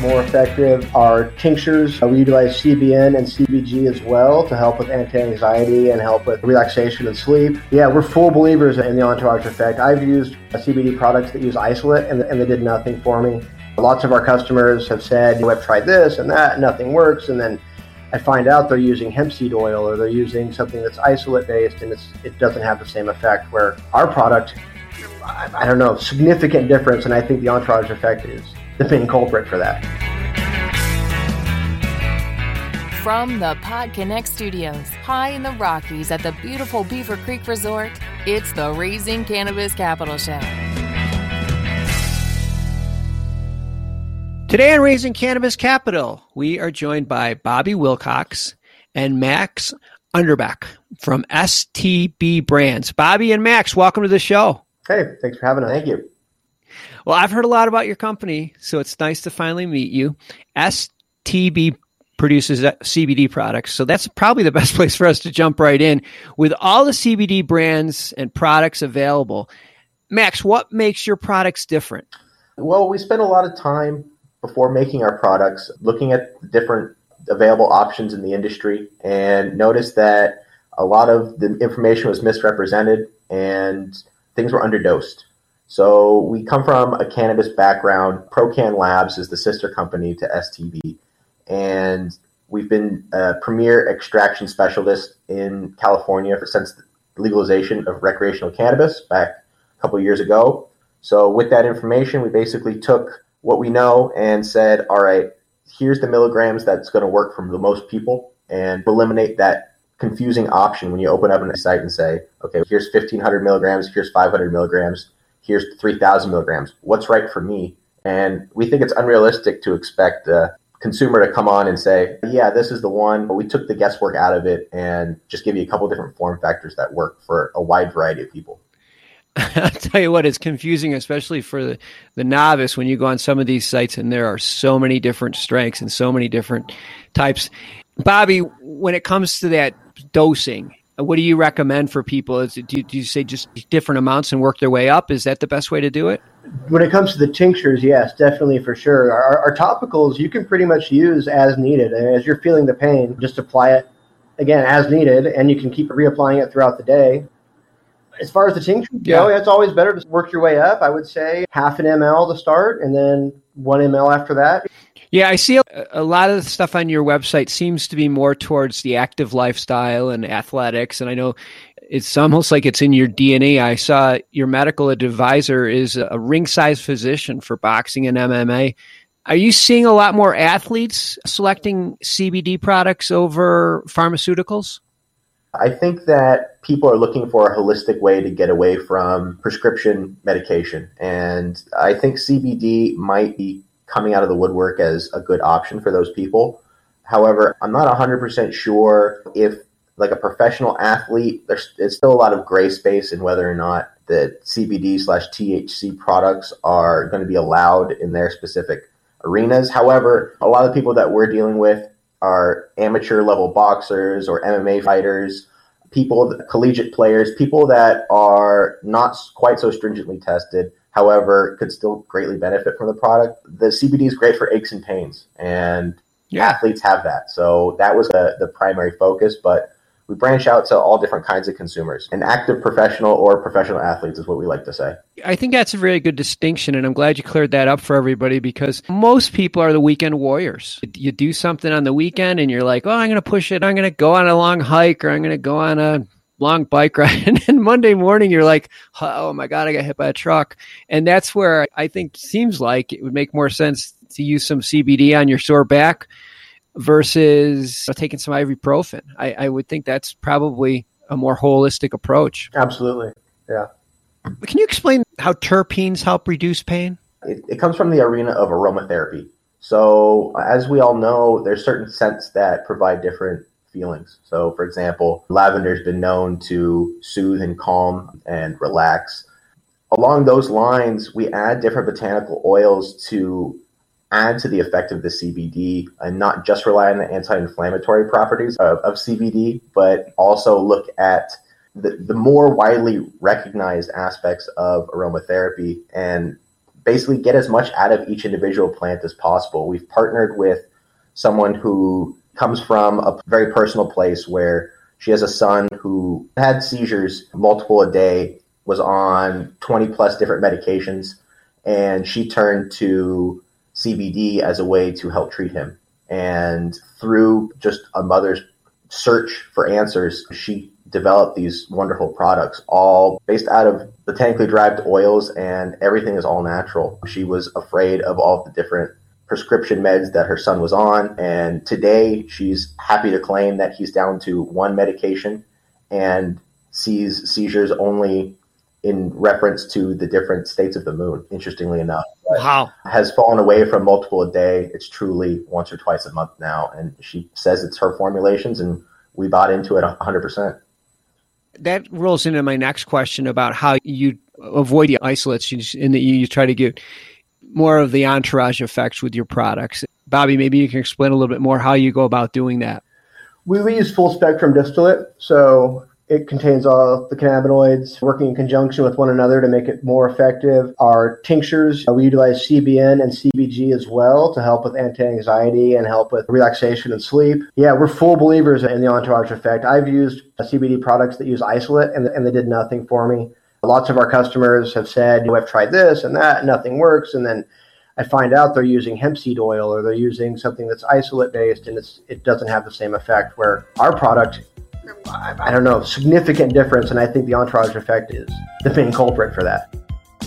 more effective. Our tinctures, we utilize CBN and CBG as well to help with anti-anxiety and help with relaxation and sleep. Yeah, we're full believers in the entourage effect. I've used CBD products that use isolate and they did nothing for me. Lots of our customers have said, I've tried this and that, nothing works. And then I find out they're using hemp seed oil or they're using something that's isolate based and it doesn't have the same effect, where our product, I don't know, significant difference. And I think the entourage effect is the main culprit for that. From the PodConnect Studios, high in the Rockies at the beautiful Beaver Creek Resort, it's the Raising Cannabis Capital Show. Today on Raising Cannabis Capital, we are joined by Bobby Wilcox and Max Underbeck from STB Brands. Bobby and Max, welcome to the show. Hey, thanks for having us. Thank you. Well, I've heard a lot about your company, so it's nice to finally meet you. STB produces CBD products, so that's probably the best place for us to jump right in. With all the CBD brands and products available, Max, what makes your products different? Well, we spend a lot of time before making our products looking at the different available options in the industry and noticed that a lot of the information was misrepresented and things were underdosed. So we come from a cannabis background. ProCan Labs is the sister company to STB, and we've been a premier extraction specialist in California since the legalization of recreational cannabis back a couple of years ago. So with that information, we basically took what we know and said, all right, here's the milligrams that's going to work for the most people, and eliminate that confusing option when you open up a site and say, okay, here's 1,500 milligrams, here's 500 milligrams, here's 3,000 milligrams. What's right for me? And we think it's unrealistic to expect a consumer to come on and say, yeah, this is the one, but we took the guesswork out of it and just give you a couple different form factors that work for a wide variety of people. I'll tell you what, it's confusing, especially for the novice when you go on some of these sites and there are so many different strengths and so many different types. Bobby, when it comes to that dosing, what do you recommend for people? Do you say just different amounts and work their way up? Is that the best way to do it? When it comes to the tinctures, yes, definitely for sure. Our topicals, you can pretty much use as needed. And as you're feeling the pain, just apply it, again, as needed, and you can keep reapplying it throughout the day. As far as the tinctures go, it's always better to work your way up. I would say 0.5 ml to start and then 1 ml after that. Yeah, I see a lot of the stuff on your website seems to be more towards the active lifestyle and athletics. And I know it's almost like it's in your DNA. I saw your medical advisor is a ring-size physician for boxing and MMA. Are you seeing a lot more athletes selecting CBD products over pharmaceuticals? I think that people are looking for a holistic way to get away from prescription medication. And I think CBD might be coming out of the woodwork as a good option for those people. However, I'm not 100% sure if, like a professional athlete, there's still a lot of gray space in whether or not the CBD/THC products are going to be allowed in their specific arenas. However, a lot of people that we're dealing with are amateur level boxers or MMA fighters, people, collegiate players, people that are not quite so stringently tested, however, could still greatly benefit from the product. The CBD is great for aches and pains, and athletes have that. So that was the primary focus, but we branch out to all different kinds of consumers. An active professional or professional athletes is what we like to say. I think that's a very good distinction, and I'm glad you cleared that up for everybody, because most people are the weekend warriors. You do something on the weekend and you're like, oh, I'm going to push it. I'm going to go on a long hike, or I'm going to go on a long bike ride. And then Monday morning, you're like, oh my God, I got hit by a truck. And that's where I think seems like it would make more sense to use some CBD on your sore back versus taking some ibuprofen. I would think that's probably a more holistic approach. Absolutely. Yeah. Can you explain how terpenes help reduce pain? It comes from the arena of aromatherapy. So as we all know, there's certain scents that provide different feelings. So for example, lavender's been known to soothe and calm and relax. Along those lines, we add different botanical oils to add to the effect of the CBD and not just rely on the anti-inflammatory properties of CBD, but also look at the more widely recognized aspects of aromatherapy and basically get as much out of each individual plant as possible. We've partnered with someone who comes from a very personal place where she has a son who had seizures multiple a day, was on 20 plus different medications, and she turned to CBD as a way to help treat him. And through just a mother's search for answers, she developed these wonderful products, all based out of botanically derived oils, and everything is all natural. She was afraid of all the different prescription meds that her son was on, and today she's happy to claim that he's down to one medication and sees seizures only in reference to the different states of the moon, interestingly enough. Wow. Has fallen away from multiple a day. It's truly once or twice a month now, and she says it's her formulations, and we bought into it 100%. That rolls into my next question about how you avoid the isolates and that you try to get more of the entourage effects with your products. Bobby, maybe you can explain a little bit more how you go about doing that. We use full spectrum distillate, so it contains all the cannabinoids working in conjunction with one another to make it more effective. Our tinctures, we utilize CBN and CBG as well to help with anti-anxiety and help with relaxation and sleep. Yeah, we're full believers in the entourage effect. I've used CBD products that use isolate, and they did nothing for me. Lots of our customers have said, I've tried this and that, nothing works. And then I find out they're using hemp seed oil or they're using something that's isolate based, and it doesn't have the same effect, where our product, I don't know, significant difference. And I think the entourage effect is the main culprit for that.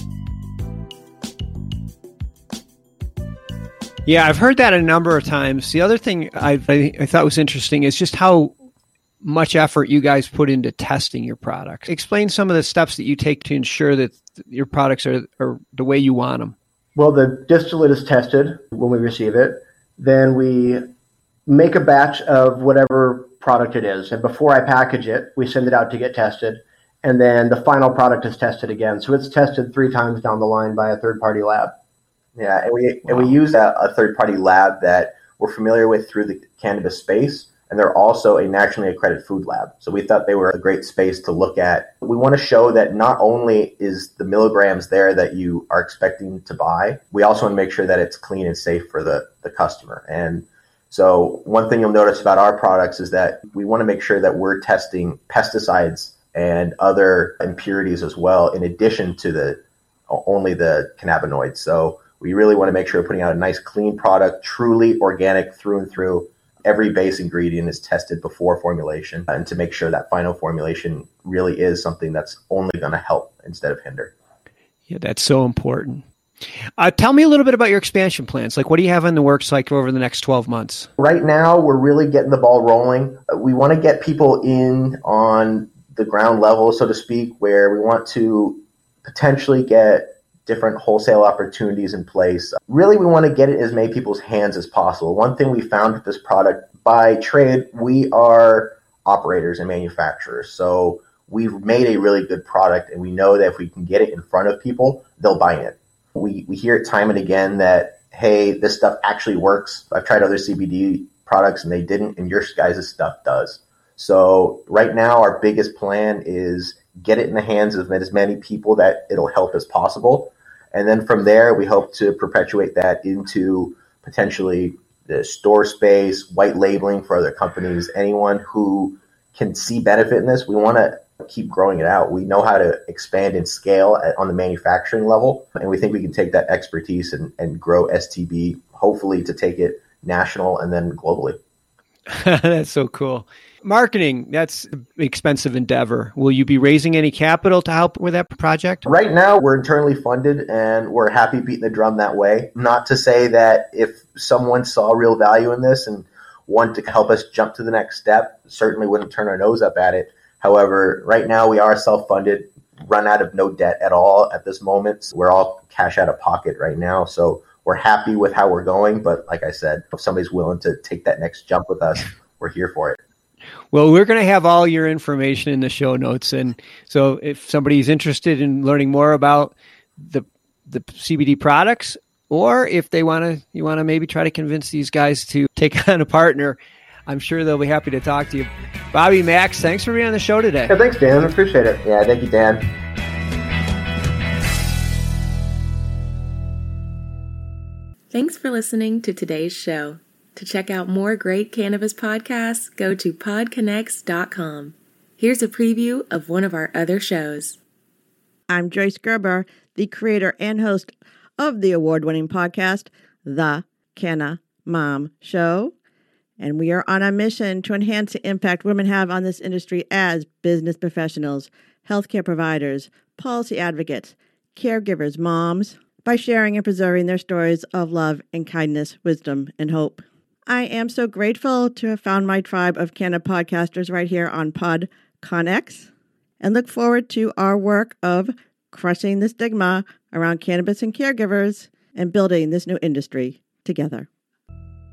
Yeah, I've heard that a number of times. The other thing I thought was interesting is just how much effort you guys put into testing your products. Explain some of the steps that you take to ensure that your products are the way you want them. Well, the distillate is tested when we receive it. Then we make a batch of whatever product it is. And before I package it, we send it out to get tested. And then the final product is tested again. So it's tested 3 times down the line by a third-party lab. Yeah, and we use a third-party lab that we're familiar with through the cannabis space. And they're also a nationally accredited food lab. So we thought they were a great space to look at. We want to show that not only is the milligrams there that you are expecting to buy, we also want to make sure that it's clean and safe for the customer. And so one thing you'll notice about our products is that we want to make sure that we're testing pesticides and other impurities as well, in addition to only the cannabinoids. So we really want to make sure we're putting out a nice, clean product, truly organic through and through. Every base ingredient is tested before formulation, and to make sure that final formulation really is something that's only going to help instead of hinder. Yeah, that's so important. Tell me a little bit about your expansion plans. Like, what do you have in the works like over the next 12 months? Right now, we're really getting the ball rolling. We want to get people in on the ground level, so to speak, where we want to potentially get different wholesale opportunities in place. Really, we want to get it in as many people's hands as possible. One thing we found with this product, by trade, we are operators and manufacturers. So we've made a really good product, and we know that if we can get it in front of people, they'll buy it. We hear it time and again that, hey, this stuff actually works. I've tried other CBD products and they didn't, and your guys' stuff does. So right now, our biggest plan is get it in the hands of as many people that it'll help as possible. And then from there, we hope to perpetuate that into potentially the store space, white labeling for other companies, anyone who can see benefit in this. We want to keep growing it out. We know how to expand and scale on the manufacturing level, and we think we can take that expertise and grow STB, hopefully to take it national and then globally. That's so cool. Marketing, that's an expensive endeavor. Will you be raising any capital to help with that project? Right now, we're internally funded and we're happy beating the drum that way. Not to say that if someone saw real value in this and wanted to help us jump to the next step, certainly wouldn't turn our nose up at it. However, right now we are self-funded, run out of no debt at all at this moment. We're all cash out of pocket right now. So we're happy with how we're going. But like I said, if somebody's willing to take that next jump with us, we're here for it. Well, we're going to have all your information in the show notes. And so if somebody's interested in learning more about the CBD products, or if you want to maybe try to convince these guys to take on a partner, I'm sure they'll be happy to talk to you. Bobby, Max, thanks for being on the show today. Yeah, thanks, Dan. I appreciate it. Yeah, thank you, Dan. Thanks for listening to today's show. To check out more great cannabis podcasts, go to podconnects.com. Here's a preview of one of our other shows. I'm Joyce Gerber, the creator and host of the award-winning podcast, The Canna Mom Show. And we are on a mission to enhance the impact women have on this industry as business professionals, healthcare providers, policy advocates, caregivers, moms, by sharing and preserving their stories of love and kindness, wisdom, and hope. I am so grateful to have found my tribe of Canna podcasters right here on PodConX, and look forward to our work of crushing the stigma around cannabis and caregivers and building this new industry together.